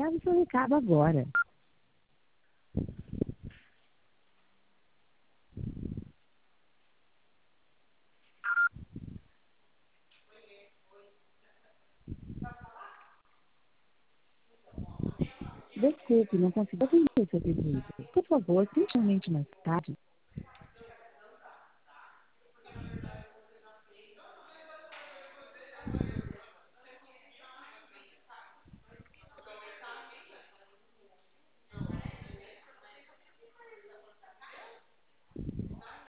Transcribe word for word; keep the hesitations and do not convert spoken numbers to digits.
Grave seu recado agora. Desculpe, não consigo atender seu pedido. Por favor, tente novamente mais tarde.